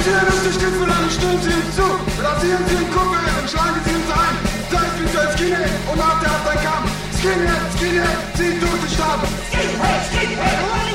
Ziehen uns die Stiefel an, stimmen sie uns zu. Rasieren sie den Kuppel und schlagen sie uns ein. Sei spirituell Skinhead und hart der hat dein Kampf. Skinhead, Skinhead, zieh durch den Stamm. Skinhead, Skinhead,